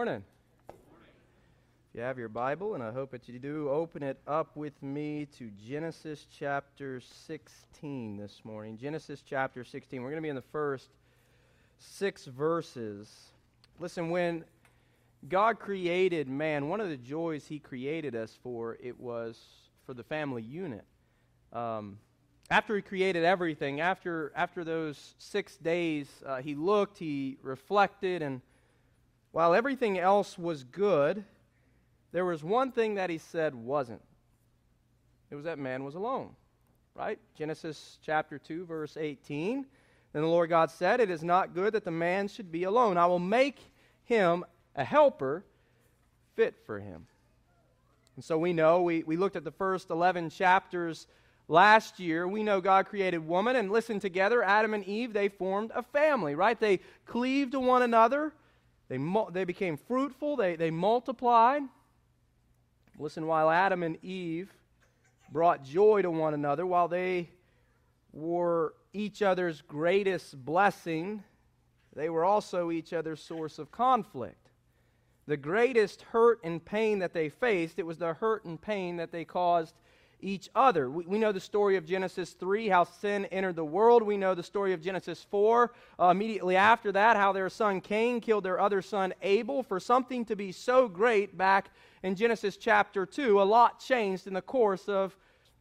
morning. If you have your Bible, and I hope that you do, open it up with me to Genesis chapter 16 this morning. Genesis chapter 16. We're going to be in the first 6 verses. Listen, when God created man, one of the joys He created us for, it was for the family unit. After He created everything, after those 6 days, He looked, He reflected, and while everything else was good, there was one thing that He said wasn't. It was that man was alone, right? Genesis chapter 2, verse 18. Then the Lord God said, "It is not good that the man should be alone. I will make him a helper fit for him." And so we know, we looked at the first 11 chapters last year. We know God created woman, and listen, together, Adam and Eve, they formed a family, right? They cleaved to one another. They became fruitful. They multiplied. Listen, while Adam and Eve brought joy to one another, while they were each other's greatest blessing, they were also each other's source of conflict. The greatest hurt and pain that they faced, it was the hurt and pain that they caused each other. We know the story of Genesis 3, how sin entered the world. We know the story of Genesis 4, immediately after that, how their son Cain killed their other son Abel. For something to be so great back in Genesis chapter 2, a lot changed in the course of...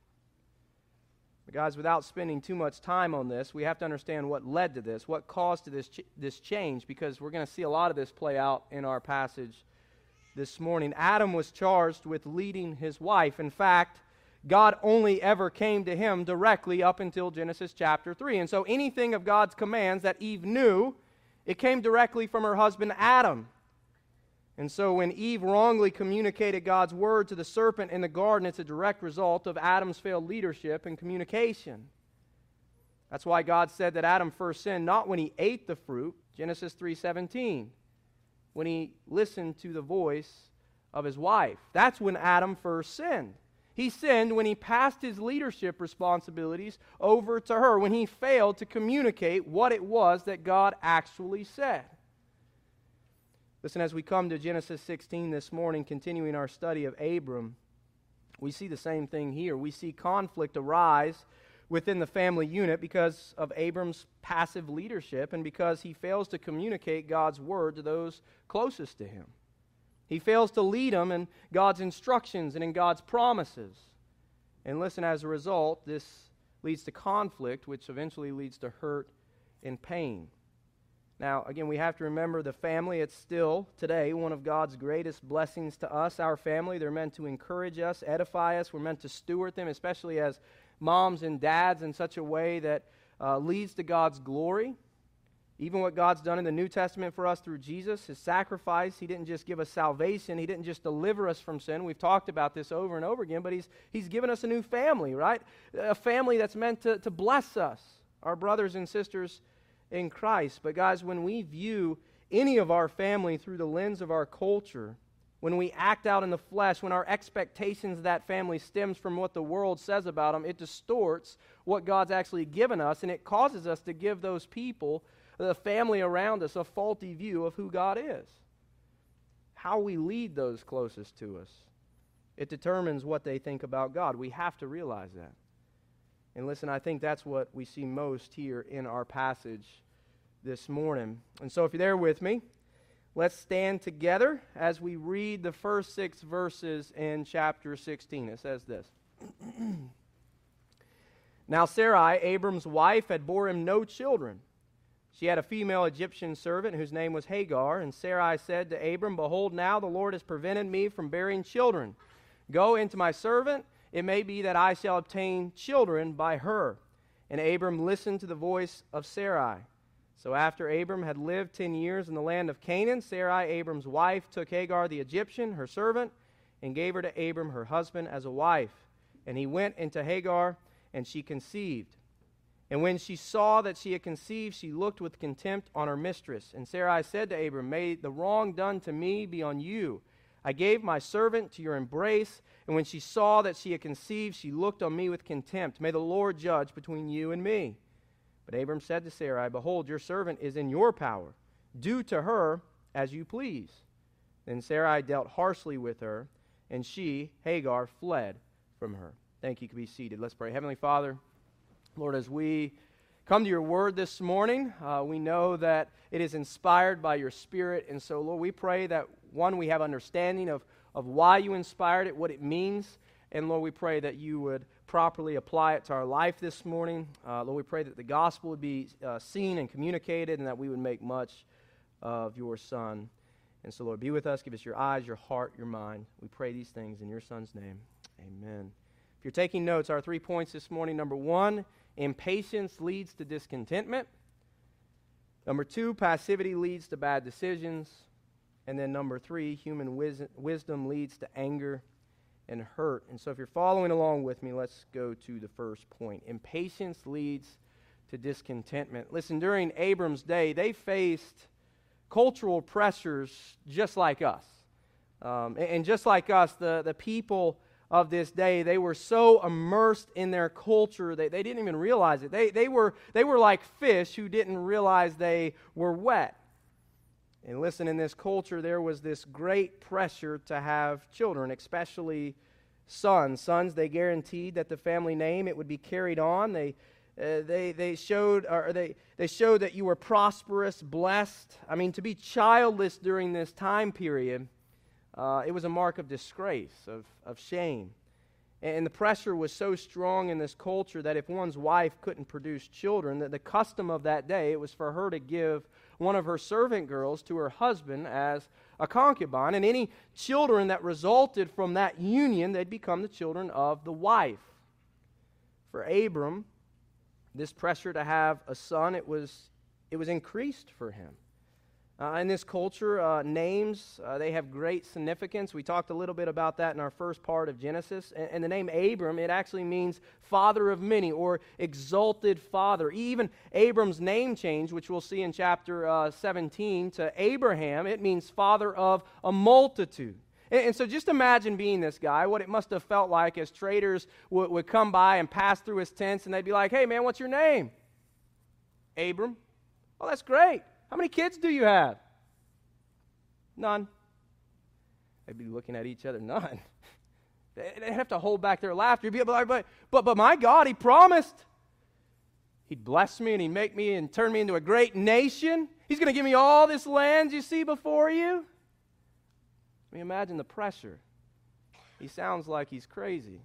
But guys, without spending too much time on this, we have to understand what led to this, what caused to this change, because we're going to see a lot of this play out in our passage this morning. Adam was charged with leading his wife. In fact, God only ever came to him directly up until Genesis chapter 3. And so anything of God's commands that Eve knew, it came directly from her husband Adam. And so when Eve wrongly communicated God's word to the serpent in the garden, it's a direct result of Adam's failed leadership and communication. That's why God said that Adam first sinned, not when he ate the fruit, Genesis 3:17, when he listened to the voice of his wife. That's when Adam first sinned. He sinned when he passed his leadership responsibilities over to her, when he failed to communicate what it was that God actually said. Listen, as we come to Genesis 16 this morning, continuing our study of Abram, we see the same thing here. We see conflict arise within the family unit because of Abram's passive leadership and because he fails to communicate God's word to those closest to him. He fails to lead them in God's instructions and in God's promises. And listen, as a result, this leads to conflict, which eventually leads to hurt and pain. Now, again, we have to remember the family. It's still, today, one of God's greatest blessings to us. Our family, they're meant to encourage us, edify us. We're meant to steward them, especially as moms and dads, in such a way that leads to God's glory. Even what God's done in the New Testament for us through Jesus, His sacrifice, He didn't just give us salvation. He didn't just deliver us from sin. We've talked about this over and over again, but He's given us a new family, right? A family that's meant to bless us, our brothers and sisters in Christ. But guys, when we view any of our family through the lens of our culture, when we act out in the flesh, when our expectations of that family stems from what the world says about them, it distorts what God's actually given us, and it causes us to give those people, the family around us, a faulty view of who God is. How we lead those closest to us, it determines what they think about God. We have to realize that. And listen, I think that's what we see most here in our passage this morning. And so if you're there with me, let's stand together as we read the first 6 verses in chapter 16. It says this. Now Sarai, Abram's wife, had bore him no children. She had a female Egyptian servant whose name was Hagar, and Sarai said to Abram, "Behold, now the Lord has prevented me from bearing children. Go into my servant. It may be that I shall obtain children by her." And Abram listened to the voice of Sarai. So after Abram had lived 10 years in the land of Canaan, Sarai, Abram's wife, took Hagar the Egyptian, her servant, and gave her to Abram, her husband, as a wife. And he went into Hagar, and she conceived. And when she saw that she had conceived, she looked with contempt on her mistress. And Sarai said to Abram, "May the wrong done to me be on you. I gave my servant to your embrace, and when she saw that she had conceived, she looked on me with contempt. May the Lord judge between you and me." But Abram said to Sarai, "Behold, your servant is in your power. Do to her as you please." And Sarai dealt harshly with her, and she, Hagar, fled from her. Thank you. You can be seated. Let's pray. Heavenly Father, Lord, as we come to your word this morning, we know that it is inspired by your Spirit. And so, Lord, we pray that, one, we have understanding of why you inspired it, what it means. And, Lord, we pray that you would properly apply it to our life this morning. Lord, we pray that the gospel would be seen and communicated, and that we would make much of your Son. And so, Lord, be with us. Give us your eyes, your heart, your mind. We pray these things in your Son's name. Amen. If you're taking notes, our 3 points this morning. Number 1, impatience leads to discontentment. Number 2, passivity leads to bad decisions. And then number 3, human wisdom leads to anger and hurt. And so if you're following along with me, let's go to the first point. Impatience leads to discontentment. Listen, during Abram's day, they faced cultural pressures just like us. And just like us, the people of this day, they were so immersed in their culture that they didn't even realize it. They were like fish who didn't realize they were wet. And listen, in this culture, there was this great pressure to have children, especially sons. Sons, they guaranteed that the family name, it would be carried on. They showed that you were prosperous, blessed. I mean, to be childless during this time period, it was a mark of disgrace, of shame. And the pressure was so strong in this culture that if one's wife couldn't produce children, that the custom of that day, it was for her to give one of her servant girls to her husband as a concubine. And any children that resulted from that union, they'd become the children of the wife. For Abram, this pressure to have a son, it was increased for him. In this culture, names, they have great significance. We talked a little bit about that in our first part of Genesis. And the name Abram, it actually means father of many, or exalted father. Even Abram's name change, which we'll see in chapter 17, to Abraham, it means father of a multitude. And so just imagine being this guy, what it must have felt like as traders would come by and pass through his tents, and they'd be like, "Hey, man, what's your name?" "Abram." "Oh, that's great. How many kids do you have?" "None." They'd be looking at each other. "None." They'd have to hold back their laughter. You'd be like, but my God, He promised He'd bless me and He'd make me and turn me into a great nation. He's going to give me all this land you see before you. I mean, imagine the pressure. He sounds like he's crazy.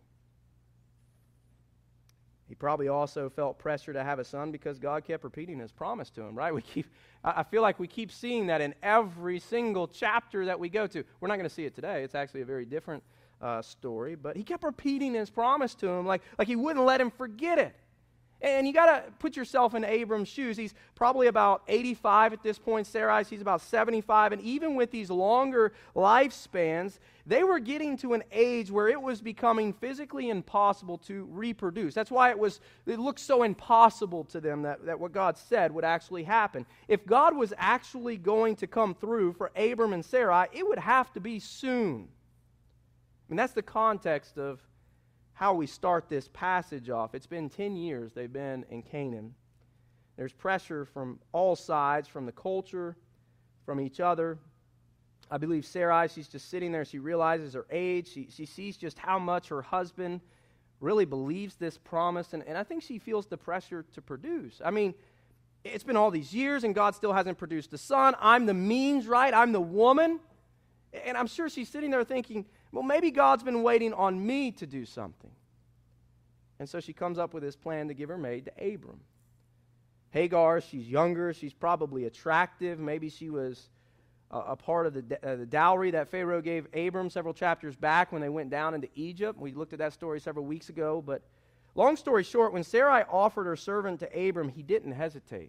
He probably also felt pressure to have a son because God kept repeating His promise to him, right? I feel like we keep seeing that in every single chapter that we go to. We're not going to see it today. It's actually a very different story. But He kept repeating His promise to him like He wouldn't let him forget it. And you got to put yourself in Abram's shoes. He's probably about 85 at this point. Sarai, she's about 75. And even with these longer lifespans, they were getting to an age where it was becoming physically impossible to reproduce. That's why it looked so impossible to them that what God said would actually happen. If God was actually going to come through for Abram and Sarai, it would have to be soon. I mean, that's the context of how we start this passage off. It's been 10 years they've been in Canaan. There's pressure from all sides, from the culture, from each other. I believe Sarai, she's just sitting there. She realizes her age. She sees just how much her husband really believes this promise. And I think she feels the pressure to produce. I mean, it's been all these years and God still hasn't produced a son. I'm the means, right? I'm the woman. And I'm sure she's sitting there thinking, well, maybe God's been waiting on me to do something. And so she comes up with this plan to give her maid to Abram. Hagar, she's younger. She's probably attractive. Maybe she was a part of the dowry that Pharaoh gave Abram several chapters back when they went down into Egypt. We looked at that story several weeks ago. But long story short, when Sarai offered her servant to Abram, he didn't hesitate.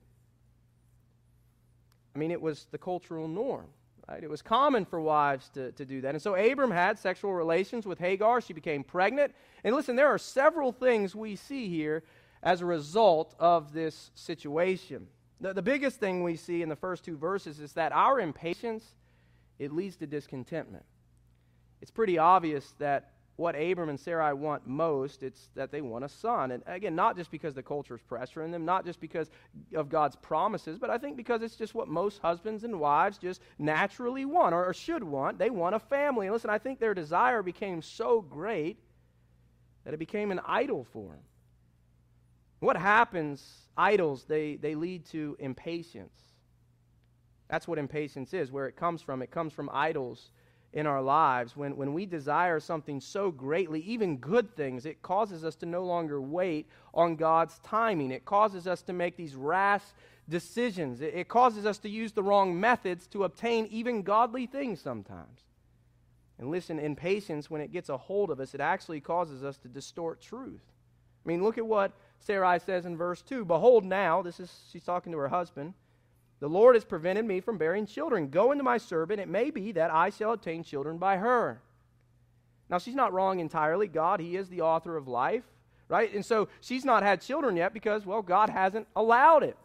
I mean, it was the cultural norm. Right? It was common for wives to do that. And so Abram had sexual relations with Hagar. She became pregnant. And listen, there are several things we see here as a result of this situation. The biggest thing we see in the first two verses is that our impatience, it leads to discontentment. It's pretty obvious that what Abram and Sarai want most. It's that they want a son. And again, not just because the culture is pressuring them, not just because of God's promises, but I think because it's just what most husbands and wives just naturally want or should want. They want a family. And listen, I think their desire became so great that it became an idol for them. What happens, idols, they lead to impatience. That's what impatience is, where it comes from. It comes from idols in our lives. When we desire something so greatly, even good things, it causes us to no longer wait on God's timing. It causes us to make these rash decisions. It causes us to use the wrong methods to obtain even godly things sometimes. And listen, impatience, when it gets a hold of us, it actually causes us to distort truth. I mean, look at what Sarai says in verse 2. Behold now, she's talking to her husband, the Lord has prevented me from bearing children. Go into my servant. It may be that I shall obtain children by her. Now, she's not wrong entirely. God, He is the author of life, right? And so she's not had children yet because, well, God hasn't allowed it.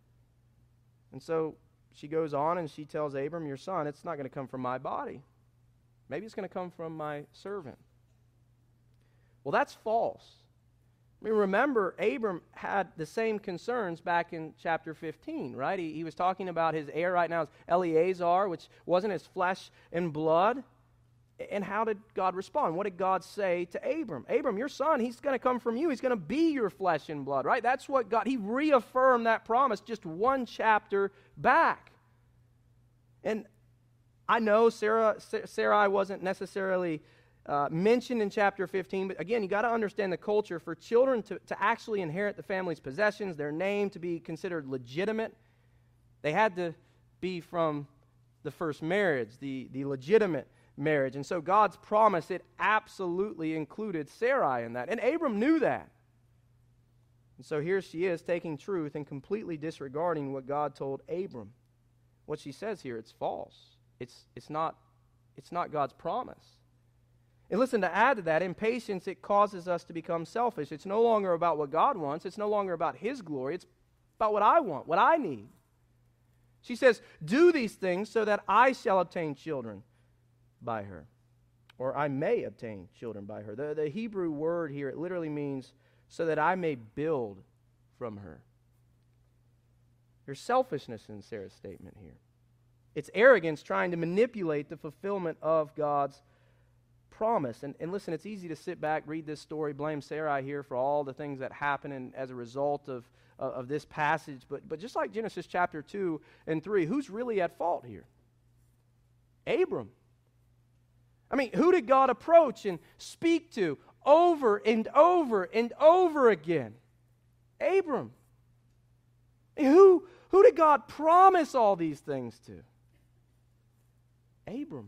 And so she goes on and she tells Abram, your son, it's not going to come from my body. Maybe it's going to come from my servant. Well, that's false. I mean, remember, Abram had the same concerns back in chapter 15, right? He was talking about his heir right now is Eleazar, which wasn't his flesh and blood. And how did God respond? What did God say to Abram? Abram, your son, he's going to come from you. He's going to be your flesh and blood, right? That's what God, He reaffirmed that promise just one chapter back. And I know Sarai wasn't necessarily mentioned in chapter 15, but again, you got to understand the culture. For children to actually inherit the family's possessions, their name to be considered legitimate, they had to be from the first marriage, the legitimate marriage. And so God's promise, it absolutely included Sarai in that. And Abram knew that. And so here she is taking truth and completely disregarding what God told Abram. What she says here, it's false. It's not God's promise. And listen, to add to that, impatience, it causes us to become selfish. It's no longer about what God wants. It's no longer about His glory. It's about what I want, what I need. She says, do these things so that I shall obtain children by her, or I may obtain children by her. The Hebrew word here, it literally means so that I may build from her. There's selfishness in Sarah's statement here. It's arrogance trying to manipulate the fulfillment of God's promise. And listen, it's easy to sit back, read this story, blame Sarai here for all the things that happen as a result of this passage. But just like Genesis chapter 2 and 3, who's really at fault here? Abram. I mean, who did God approach and speak to over and over and over again? Abram. Who did God promise all these things to? Abram.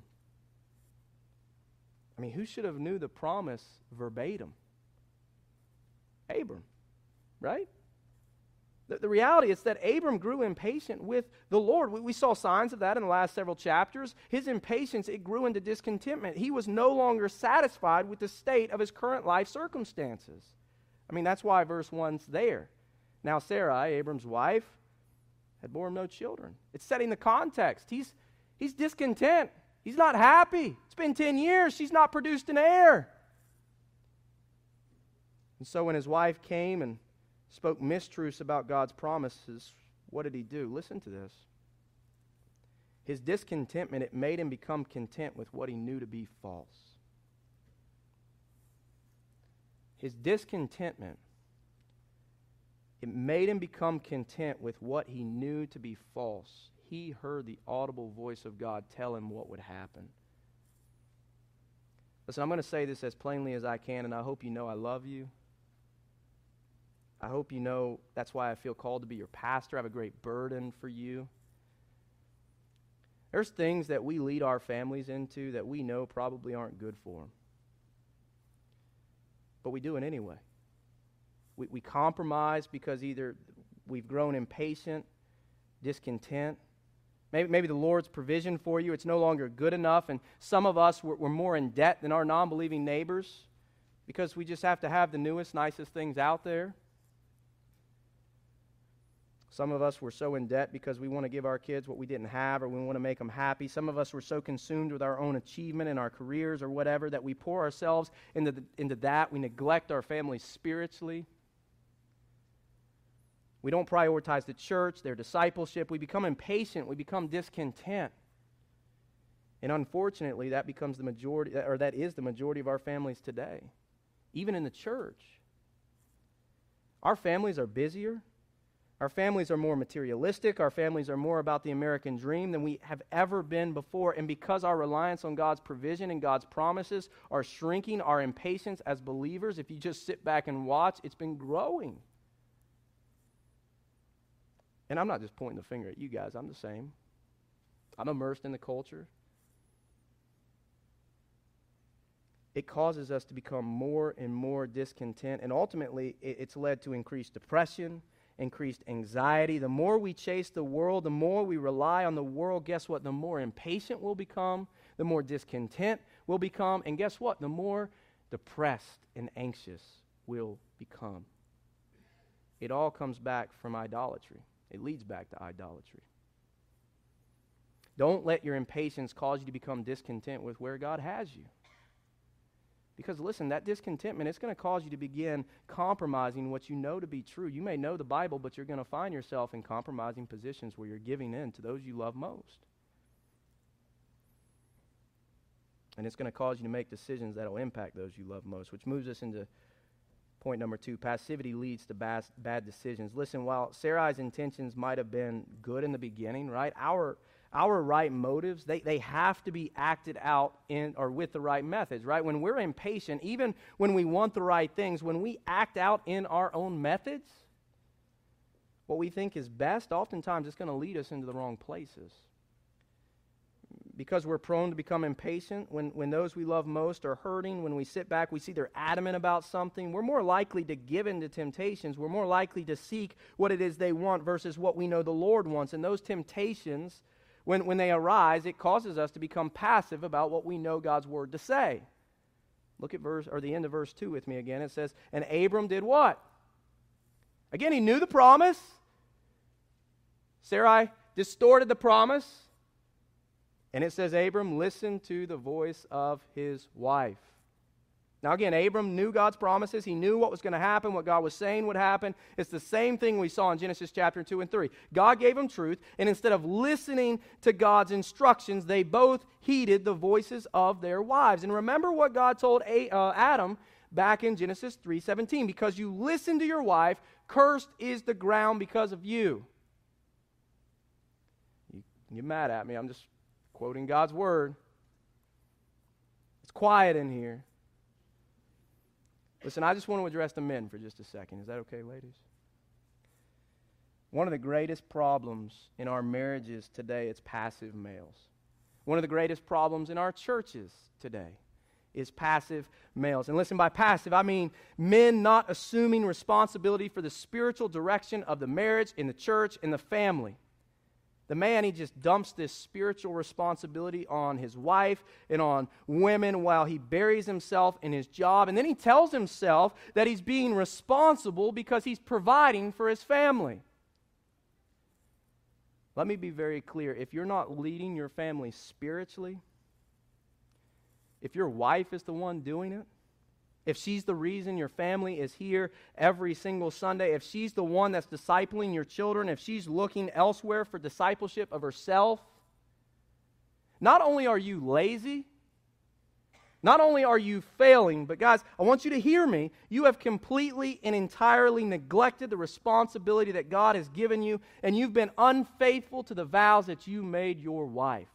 I mean, who should have knew the promise verbatim? Abram, right? The reality is that Abram grew impatient with the Lord. We saw signs of that in the last several chapters. His impatience, it grew into discontentment. He was no longer satisfied with the state of his current life circumstances. I mean, that's why verse 1's there. Now Sarai, Abram's wife, had borne no children. It's setting the context. He's discontent. He's not happy. It's been 10 years. She's not produced an heir. And so when his wife came and spoke mistruths about God's promises, what did he do? Listen to this. His discontentment, it made him become content with what he knew to be false. His discontentment, it made him become content with what he knew to be false. He heard the audible voice of God tell him what would happen. Listen, I'm going to say this as plainly as I can, and I hope you know I love you. I hope you know that's why I feel called to be your pastor. I have a great burden for you. There's things that we lead our families into that we know probably aren't good for them. But we do it anyway. We compromise because either we've grown impatient, discontent. Maybe the Lord's provision for you, it's no longer good enough, and some of us, we're more in debt than our non-believing neighbors because we just have to have the newest, nicest things out there. Some of us were so in debt because we want to give our kids what we didn't have, or we want to make them happy. Some of us were so consumed with our own achievement in our careers or whatever that we pour ourselves into that. We neglect our families spiritually. We don't prioritize the church, their discipleship. We become impatient. We become discontent. And unfortunately, that becomes the majority, or that is the majority of our families today, even in the church. Our families are busier. Our families are more materialistic. Our families are more about the American dream than we have ever been before. And because our reliance on God's provision and God's promises are shrinking, our impatience as believers, if you just sit back and watch, it's been growing. And I'm not just pointing the finger at you guys. I'm the same. I'm immersed in the culture. It causes us to become more and more discontent. And ultimately, it's led to increased depression, increased anxiety. The more we chase the world, the more we rely on the world, guess what? The more impatient we'll become, the more discontent we'll become, and guess what? The more depressed and anxious we'll become. It all comes back from idolatry. It leads back to idolatry. Don't let your impatience cause you to become discontent with where God has you. Because listen, that discontentment, it's going to cause you to begin compromising what you know to be true. You may know the Bible, but you're going to find yourself in compromising positions where you're giving in to those you love most. And it's going to cause you to make decisions that will impact those you love most, which moves us into point number 2. Passivity leads to bad decisions. Listen, while Sarai's intentions might have been good in the beginning, right? Our right motives, they have to be acted out in or with the right methods, right? When we're impatient, even when we want the right things, when we act out in our own methods, what we think is best, oftentimes it's going to lead us into the wrong places. Because we're prone to become impatient, when those we love most are hurting, when we sit back, we see they're adamant about something, we're more likely to give in to temptations. We're more likely to seek what it is they want versus what we know the Lord wants. And those temptations, when they arise, it causes us to become passive about what we know God's word to say. Look at the end of verse 2 with me again. It says, and Abram did what? Again, he knew the promise. Sarai distorted the promise. And it says Abram listened to the voice of his wife. Now again, Abram knew God's promises. He knew what was going to happen, what God was saying would happen. It's the same thing we saw in Genesis chapter 2 and 3. God gave him truth, and instead of listening to God's instructions, they both heeded the voices of their wives. And remember what God told Adam back in Genesis 3:17. Because you listened to your wife, cursed is the ground because of you. You get mad at me. I'm just quoting God's word. It's quiet in here. Listen, I just want to address the men for just a second. Is that okay, ladies? One of the greatest problems in our marriages today is passive males. One of the greatest problems in our churches today is passive males. And listen, by passive, I mean men not assuming responsibility for the spiritual direction of the marriage, in the church, in the family. The man, he just dumps this spiritual responsibility on his wife and on women while he buries himself in his job. And then he tells himself that he's being responsible because he's providing for his family. Let me be very clear. If you're not leading your family spiritually, if your wife is the one doing it, if she's the reason your family is here every single Sunday, if she's the one that's discipling your children, if she's looking elsewhere for discipleship of herself, not only are you lazy, not only are you failing, but guys, I want you to hear me. You have completely and entirely neglected the responsibility that God has given you, and you've been unfaithful to the vows that you made your wife.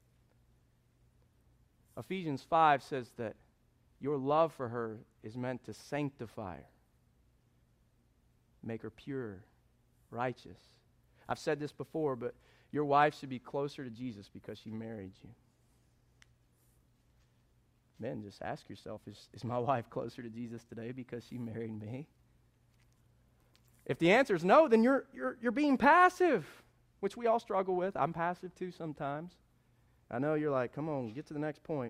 Ephesians 5 says that your love for her is meant to sanctify her, make her pure, righteous. I've said this before, but your wife should be closer to Jesus because she married you. Men, just ask yourself, is my wife closer to Jesus today because she married me? If the answer is no, then you're being passive, which we all struggle with. I'm passive too sometimes. I know you're like, come on, get to the next point.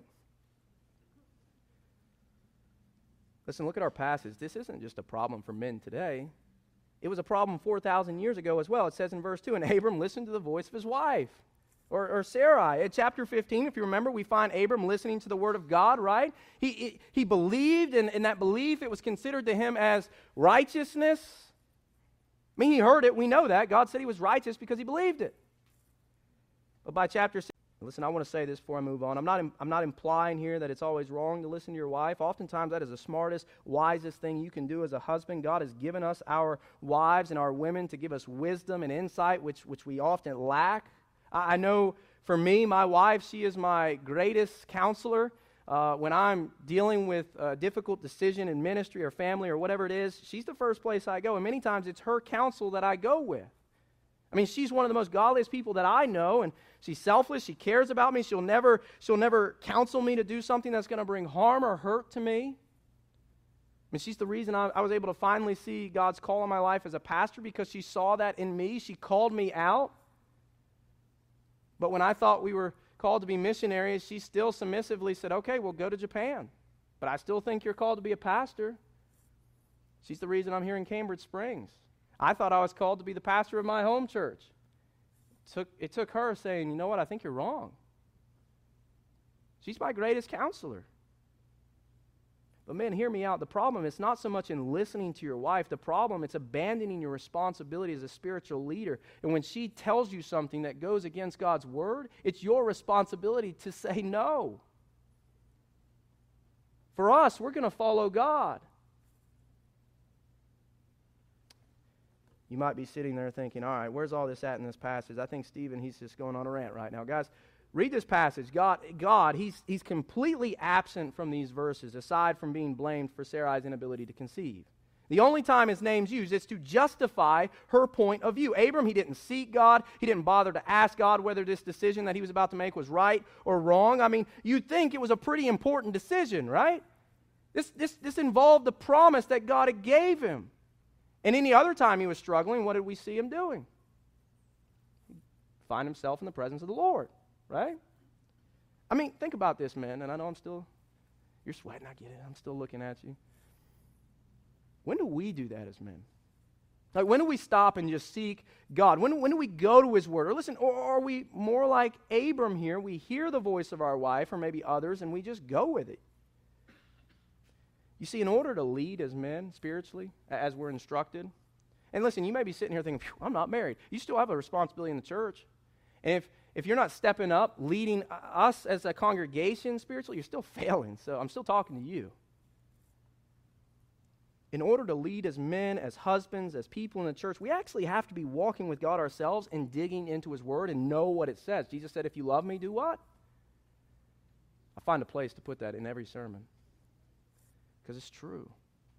Listen, look at our passage. This isn't just a problem for men today. It was a problem 4,000 years ago as well. It says in verse 2, and Abram listened to the voice of his wife. Or Sarai. In chapter 15, if you remember, we find Abram listening to the word of God, right? He believed, and in that belief, it was considered to him as righteousness. I mean, he heard it. We know that. God said he was righteous because he believed it. But by chapter 6, listen, I want to say this before I move on. I'm not implying here that it's always wrong to listen to your wife. Oftentimes, that is the smartest, wisest thing you can do as a husband. God has given us our wives and our women to give us wisdom and insight, which we often lack. I know for me, my wife, she is my greatest counselor. When I'm dealing with a difficult decision in ministry or family or whatever it is, she's the first place I go. And many times it's her counsel that I go with. I mean, she's one of the most godliest people that I know, and she's selfless. She cares about me. She'll never counsel me to do something that's going to bring harm or hurt to me. I mean, she's the reason I was able to finally see God's call on my life as a pastor, because she saw that in me. She called me out. But when I thought we were called to be missionaries, she still submissively said, okay, we'll go to Japan. But I still think you're called to be a pastor. She's the reason I'm here in Cambridge Springs. I thought I was called to be the pastor of my home church. It took her saying, you know what, I think you're wrong. She's my greatest counselor. But men, hear me out. The problem is not so much in listening to your wife. The problem, it's abandoning your responsibility as a spiritual leader. And when she tells you something that goes against God's word, it's your responsibility to say no. For us, we're going to follow God. You might be sitting there thinking, all right, where's all this at in this passage? I think Stephen, he's just going on a rant right now. Guys, read this passage. God, he's completely absent from these verses, aside from being blamed for Sarai's inability to conceive. The only time his name's used is to justify her point of view. Abram, he didn't seek God. He didn't bother to ask God whether this decision that he was about to make was right or wrong. I mean, you'd think it was a pretty important decision, right? This involved the promise that God had gave him. And any other time he was struggling, what did we see him doing? He'd find himself in the presence of the Lord. Right? I mean, think about this, man, and I know you're sweating, I get it, I'm still looking at you. When do we do that as men? Like, when do we stop and just seek God? When do we go to his word? Or listen, or are we more like Abram here? We hear the voice of our wife, or maybe others, and we just go with it. You see, in order to lead as men spiritually, as we're instructed, and listen, you may be sitting here thinking, I'm not married. You still have a responsibility in the church. And if you're not stepping up, leading us as a congregation spiritually, you're still failing. So I'm still talking to you. In order to lead as men, as husbands, as people in the church, we actually have to be walking with God ourselves and digging into his word and know what it says. Jesus said, if you love me, do what? I find a place to put that in every sermon, because it's true.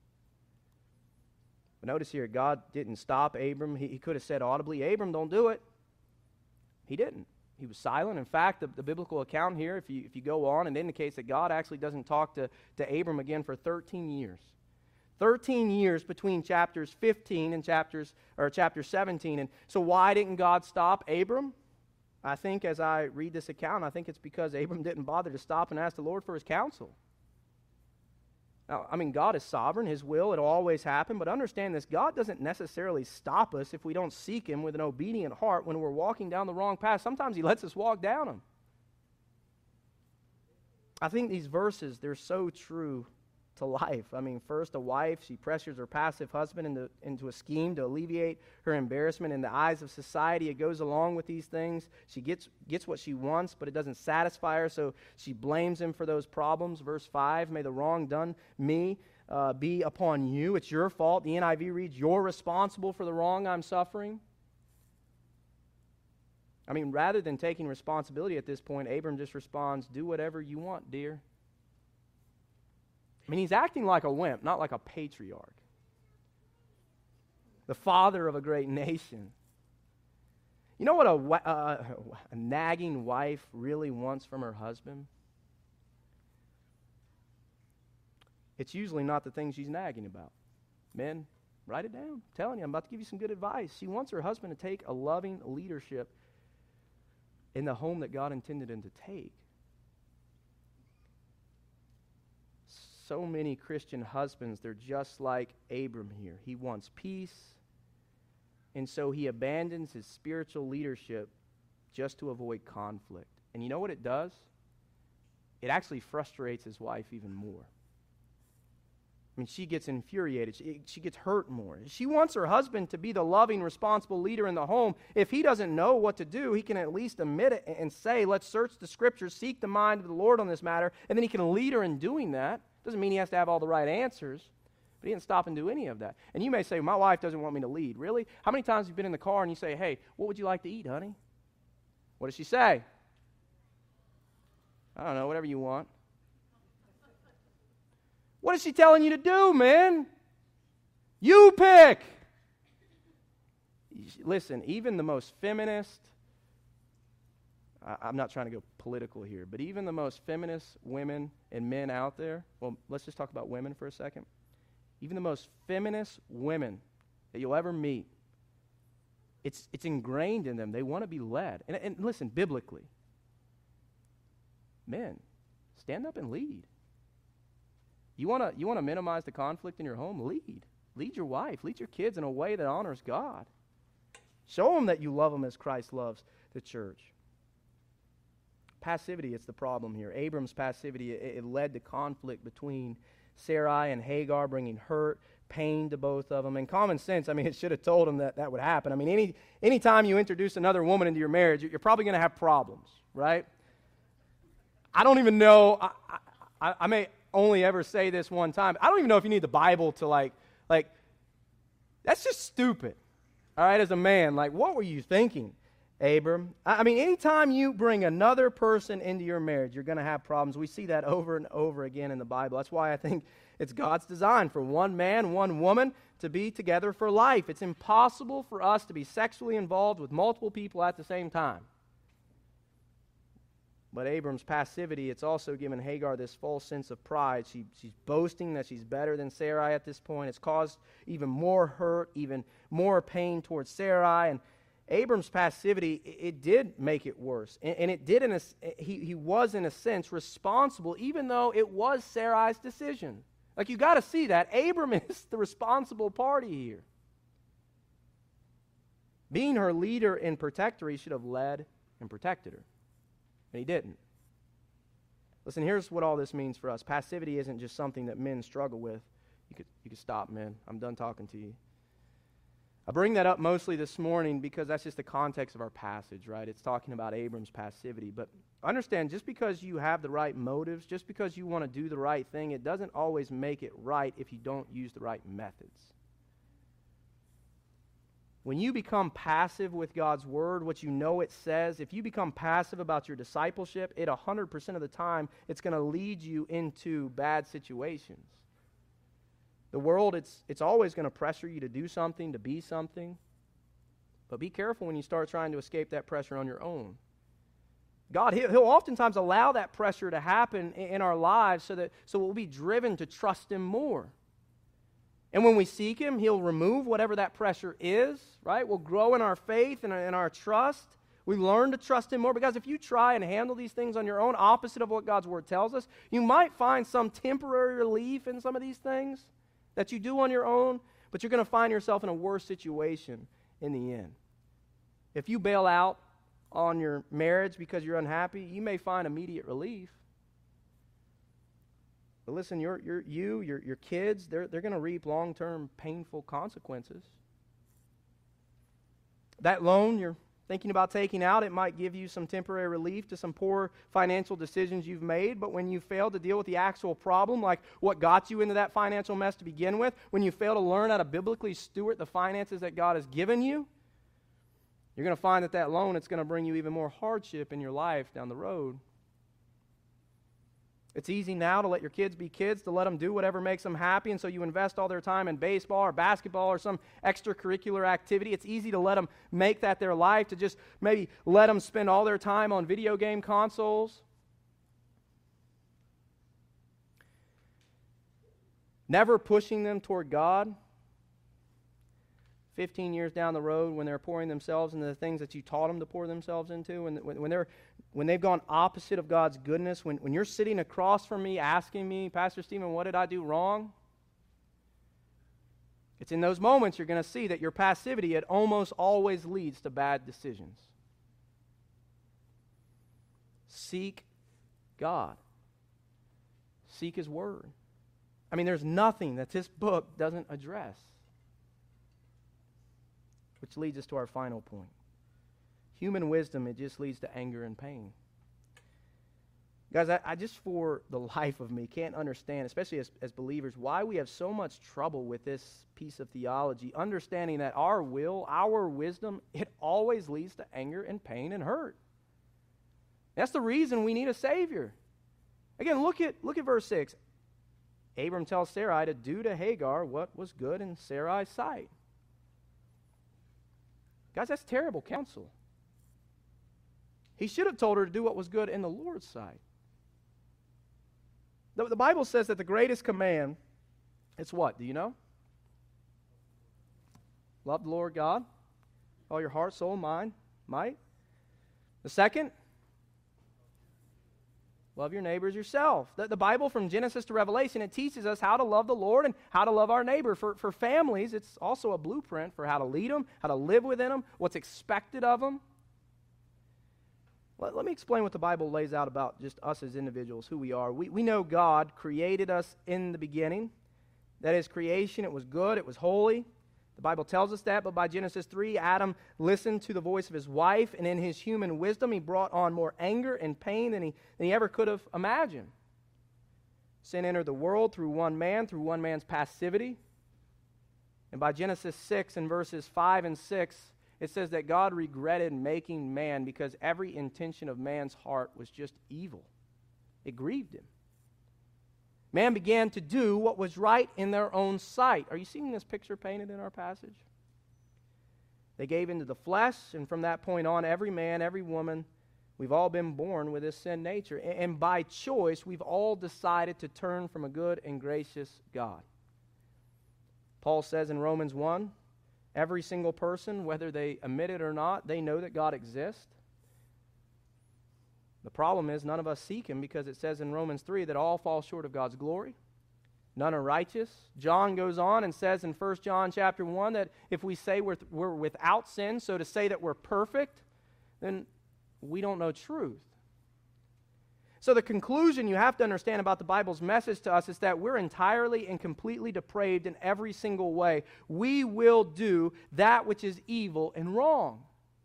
But notice here, God didn't stop Abram. He could have said audibly, Abram, don't do it. He didn't. He was silent. In fact, the biblical account here, if you go on, it indicates that God actually doesn't talk to Abram again for 13 years. 13 years between chapters 15 and chapter 17. And so why didn't God stop Abram? I think as I read this account, I think it's because Abram didn't bother to stop and ask the Lord for his counsel. Now, I mean, God is sovereign. His will, it'll always happen. But understand this, God doesn't necessarily stop us if we don't seek him with an obedient heart when we're walking down the wrong path. Sometimes he lets us walk down them. I think these verses, they're so true to life. I mean, first, a wife, she pressures her passive husband into a scheme to alleviate her embarrassment in the eyes of society. It goes along with these things. She gets what she wants, but it doesn't satisfy her, so she blames him for those problems. Verse 5, may the wrong done me be upon you. It's your fault. The NIV reads, you're responsible for the wrong I'm suffering. I mean, rather than taking responsibility at this point, Abram just responds, do whatever you want, dear. I mean, he's acting like a wimp, not like a patriarch. The father of a great nation. You know what a nagging wife really wants from her husband? It's usually not the things she's nagging about. Men, write it down. I'm telling you, I'm about to give you some good advice. She wants her husband to take a loving leadership in the home that God intended him to take. So many Christian husbands, they're just like Abram here. He wants peace. And so he abandons his spiritual leadership just to avoid conflict. And you know what it does? It actually frustrates his wife even more. I mean, she gets infuriated. She gets hurt more. She wants her husband to be the loving, responsible leader in the home. If he doesn't know what to do, he can at least admit it and say, let's search the Scriptures, seek the mind of the Lord on this matter, and then he can lead her in doing that. Doesn't mean he has to have all the right answers, but he didn't stop and do any of that. And you may say, my wife doesn't want me to lead. Really? How many times have you been in the car and you say, hey, what would you like to eat, honey? What does she say? I don't know, whatever you want. What is she telling you to do, man? You pick. Listen, even the most feminist, I'm not trying to go political here, but even the most feminist women and men out there, well, let's just talk about women for a second. Even the most feminist women that you'll ever meet, it's ingrained in them. They want to be led. And listen, biblically, men, stand up and lead. You want to minimize the conflict in your home? Lead. Lead your wife. Lead your kids in a way that honors God. Show them that you love them as Christ loves the church. Passivity is the problem here. Abram's passivity, it led to conflict between Sarai and Hagar, bringing hurt, pain to both of them. And common sense, I mean, it should have told them that would happen. I mean, any time you introduce another woman into your marriage, you're probably going to have problems, right? I don't even know, I may only ever say this one time. I don't even know if you need the Bible to like, that's just stupid. All right, as a man, what were you thinking, Abram? I mean, anytime you bring another person into your marriage, you're going to have problems. We see that over and over again in the Bible. That's why I think it's God's design for one man, one woman to be together for life. It's impossible for us to be sexually involved with multiple people at the same time. But Abram's passivity, it's also given Hagar this false sense of pride. She's boasting that she's better than Sarai at this point. It's caused even more hurt, even more pain towards Sarai. And Abram's passivity, it did make it worse. And it did, he was in a sense responsible, even though it was Sarai's decision. You got to see that. Abram is the responsible party here. Being her leader and protector, he should have led and protected her. And he didn't. Listen, here's what all this means for us. Passivity isn't just something that men struggle with. You could stop, men. I'm done talking to you. I bring that up mostly this morning because that's just the context of our passage, right? It's talking about Abram's passivity. But understand, just because you have the right motives, just because you want to do the right thing, it doesn't always make it right if you don't use the right methods. When you become passive with God's Word, what you know it says, if you become passive about your discipleship, 100% of the time, it's going to lead you into bad situations. The world, it's always going to pressure you to do something, to be something. But be careful when you start trying to escape that pressure on your own. God, He'll oftentimes allow that pressure to happen in our lives so we'll be driven to trust Him more. And when we seek Him, He'll remove whatever that pressure is, right? We'll grow in our faith and in our trust. We learn to trust Him more, because if you try and handle these things on your own, opposite of what God's Word tells us, you might find some temporary relief in some of these things that you do on your own, but you're going to find yourself in a worse situation in the end. If you bail out on your marriage because you're unhappy, you may find immediate relief. But listen, your kids, they're going to reap long-term painful consequences. That loan you're thinking about taking out, it might give you some temporary relief to some poor financial decisions you've made, but when you fail to deal with the actual problem, like what got you into that financial mess to begin with, when you fail to learn how to biblically steward the finances that God has given you, you're going to find that loan, it's going to bring you even more hardship in your life down the road. It's easy now to let your kids be kids, to let them do whatever makes them happy, and so you invest all their time in baseball or basketball or some extracurricular activity. It's easy to let them make that their life, to just maybe let them spend all their time on video game consoles. Never pushing them toward God. 15 years down the road, when they're pouring themselves into the things that you taught them to pour themselves into, when they've gone opposite of God's goodness, when you're sitting across from me asking me, Pastor Stephen, what did I do wrong? It's in those moments you're going to see that your passivity, it almost always leads to bad decisions. Seek God. Seek His Word. I mean, there's nothing that this book doesn't address. Which leads us to our final point. Human wisdom, it just leads to anger and pain. Guys, I just for the life of me can't understand, especially as believers, why we have so much trouble with this piece of theology, understanding that our will, our wisdom, it always leads to anger and pain and hurt. That's the reason we need a Savior. Again, look at verse 6. Abram tells Sarai to do to Hagar what was good in Sarai's sight. Guys, that's terrible counsel. He should have told her to do what was good in the Lord's sight. The Bible says that the greatest command, it's what? Do you know? Love the Lord God, all your heart, soul, mind, might. The second, love your neighbor as yourself. The Bible from Genesis to Revelation, it teaches us how to love the Lord and how to love our neighbor. For families, it's also a blueprint for how to lead them, how to live within them, what's expected of them. Let me explain what the Bible lays out about just us as individuals, who we are. We know God created us in the beginning. That is, creation, it was good, it was holy. The Bible tells us that, but by Genesis 3, Adam listened to the voice of his wife, and in his human wisdom, he brought on more anger and pain than he ever could have imagined. Sin entered the world through one man's passivity. And by Genesis 6 and verses 5 and 6, it says that God regretted making man because every intention of man's heart was just evil. It grieved him. Man began to do what was right in their own sight. Are you seeing this picture painted in our passage? They gave into the flesh, and from that point on, every man, every woman, we've all been born with this sin nature. And by choice, we've all decided to turn from a good and gracious God. Paul says in Romans 1, every single person, whether they admit it or not, they know that God exists. The problem is none of us seek Him because it says in Romans 3 that all fall short of God's glory. None are righteous. John goes on and says in 1 John chapter 1 that if we say we're without sin, so to say that we're perfect, then we don't know truth. So the conclusion you have to understand about the Bible's message to us is that we're entirely and completely depraved in every single way. We will do that which is evil and wrong.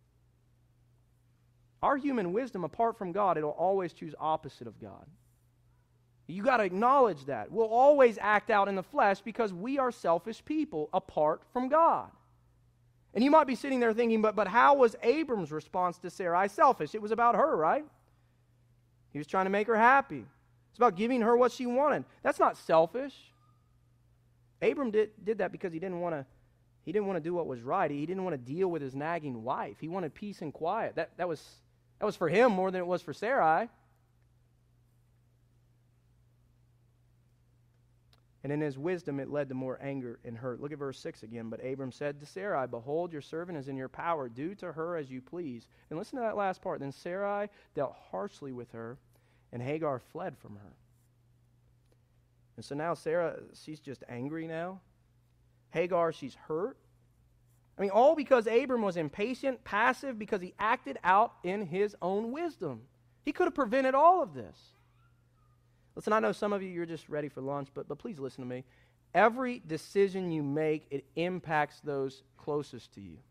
Our human wisdom, apart from God, it'll always choose opposite of God. You got to acknowledge that. We'll always act out in the flesh because we are selfish people apart from God. And you might be sitting there thinking, but how was Abram's response to Sarai selfish? It was about her, right? He was trying to make her happy. It's about giving her what she wanted. That's not selfish. Abram did that because he didn't want to do what was right. He didn't want to deal with his nagging wife. He wanted peace and quiet. That was for him more than it was for Sarai. And in his wisdom, it led to more anger and hurt. Look at verse 6 again. But Abram said to Sarai, behold, your servant is in your power. Do to her as you please. And listen to that last part. Then Sarai dealt harshly with her, and Hagar fled from her. And so now Sarah, she's just angry now. Hagar, she's hurt. I mean, all because Abram was impatient, passive, because he acted out in his own wisdom. He could have prevented all of this. Listen, I know some of you, you're just ready for lunch, but please listen to me. Every decision you make, it impacts those closest to you.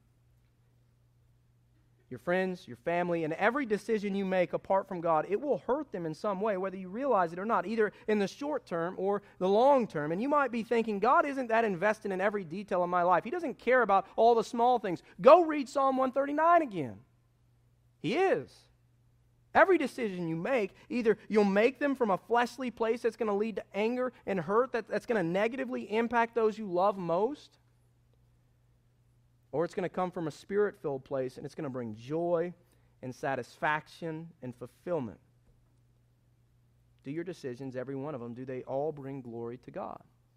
Your friends, your family, and every decision you make apart from God, it will hurt them in some way, whether you realize it or not, either in the short term or the long term. And you might be thinking, God isn't that invested in every detail of my life. He doesn't care about all the small things. Go read Psalm 139 again. He is. Every decision you make, either you'll make them from a fleshly place that's going to lead to anger and hurt, that's going to negatively impact those you love most, or it's going to come from a spirit-filled place and it's going to bring joy and satisfaction and fulfillment. Do your decisions, every one of them, do they all bring glory to God?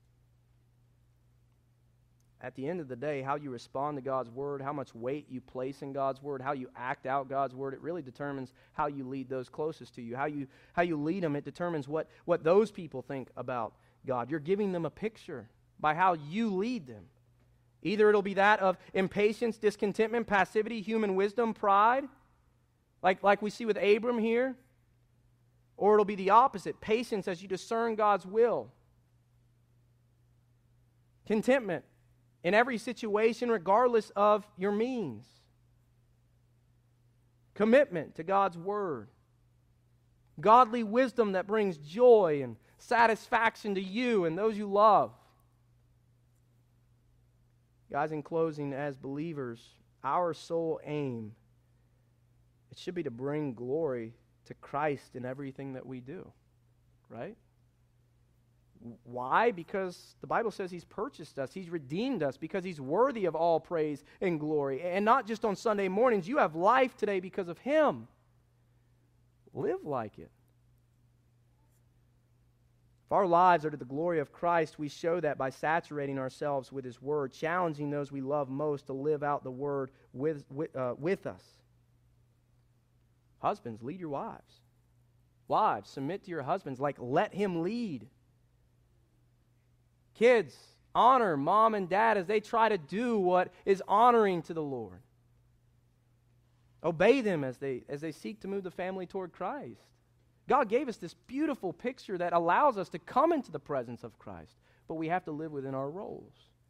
At the end of the day, how you respond to God's Word, how much weight you place in God's Word, how you act out God's Word, it really determines how you lead those closest to you. How you lead them, it determines what those people think about God. You're giving them a picture by how you lead them. Either it'll be that of impatience, discontentment, passivity, human wisdom, pride, like we see with Abram here, or it'll be the opposite, patience as you discern God's will. Contentment in every situation, regardless of your means. Commitment to God's word. Godly wisdom that brings joy and satisfaction to you and those you love. Guys, in closing, as believers, our sole aim, it should be to bring glory to Christ in everything that we do, right? Why? Because the Bible says He's purchased us, He's redeemed us, because He's worthy of all praise and glory. And not just on Sunday mornings. You have life today because of Him. Live like it. If our lives are to the glory of Christ, we show that by saturating ourselves with His Word, challenging those we love most to live out the Word with us. Husbands, lead your wives. Wives, submit to your husbands, like let him lead. Kids, honor mom and dad as they try to do what is honoring to the Lord. Obey them as they seek to move the family toward Christ. God gave us this beautiful picture that allows us to come into the presence of Christ, but we have to live within our roles.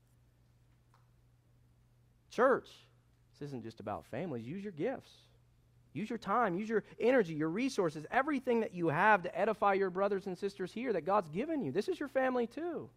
Church, this isn't just about families. Use your gifts. Use your time, use your energy, your resources, everything that you have to edify your brothers and sisters here that God's given you. This is your family too.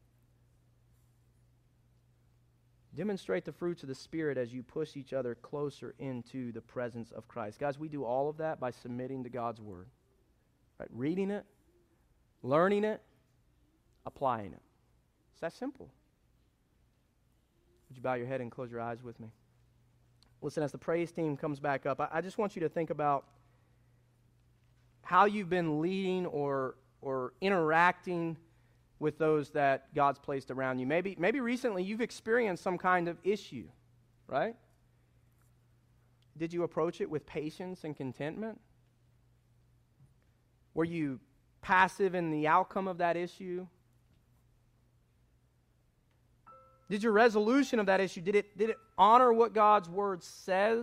Demonstrate the fruits of the Spirit as you push each other closer into the presence of Christ. Guys, we do all of that by submitting to God's Word. Right? Reading it, learning it, applying it. It's that simple. Would you bow your head and close your eyes with me? Listen, as the praise team comes back up, I just want you to think about how you've been leading or interacting with those that God's placed around you. Maybe recently you've experienced some kind of issue, right? Did you approach it with patience and contentment? Were you passive in the outcome of that issue? Did your resolution of that issue, did it honor what God's Word says?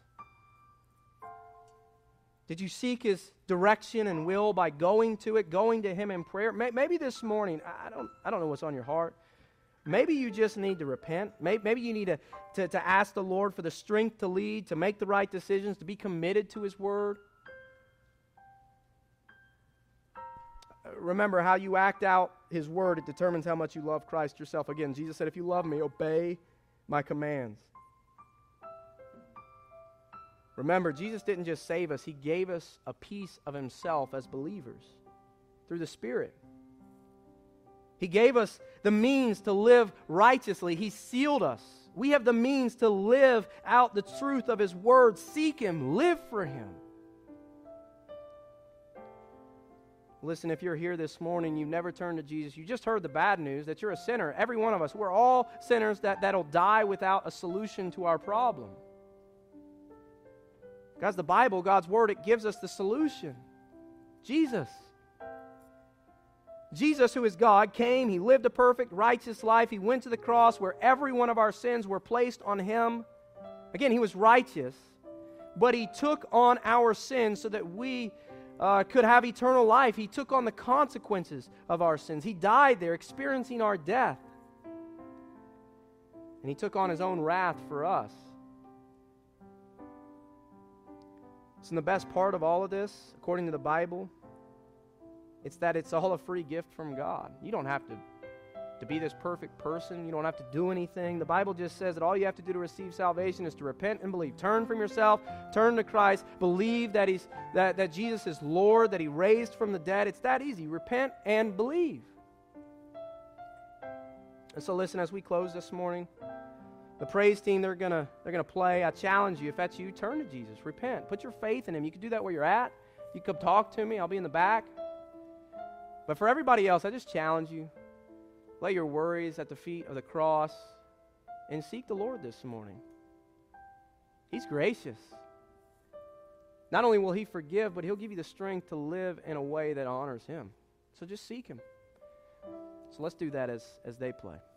Did you seek His direction and will by going to it, going to Him in prayer? Maybe this morning, I don't know what's on your heart. Maybe you just need to repent. Maybe you need to ask the Lord for the strength to lead, to make the right decisions, to be committed to His Word. Remember, how you act out His Word, it determines how much you love Christ yourself. Again, Jesus said, if you love me, obey my commands. Remember, Jesus didn't just save us. He gave us a piece of Himself as believers through the Spirit. He gave us the means to live righteously. He sealed us. We have the means to live out the truth of His Word. Seek Him. Live for Him. Listen, if you're here this morning, you've never turned to Jesus, you just heard the bad news that you're a sinner. Every one of us, we're all sinners that'll die without a solution to our problem. Guys, the Bible, God's Word, it gives us the solution. Jesus. Jesus, who is God, came. He lived a perfect, righteous life. He went to the cross where every one of our sins were placed on Him. Again, He was righteous, but He took on our sins so that we could have eternal life. He took on the consequences of our sins. He died there, experiencing our death. And He took on His own wrath for us. So the best part of all of this, according to the Bible, it's that it's all a free gift from God. You don't have to be this perfect person. You don't have to do anything. The Bible just says that all you have to do to receive salvation is to repent and believe. Turn from yourself, turn to Christ, believe that that Jesus is Lord, that He raised from the dead. It's that easy. Repent and believe. And so listen, as we close this morning, the praise team, they're gonna play. I challenge you, if that's you, turn to Jesus. Repent. Put your faith in Him. You can do that where you're at. You come talk to me. I'll be in the back. But for everybody else, I just challenge you. Lay your worries at the feet of the cross and seek the Lord this morning. He's gracious. Not only will He forgive, but He'll give you the strength to live in a way that honors Him. So just seek Him. So let's do that as they play.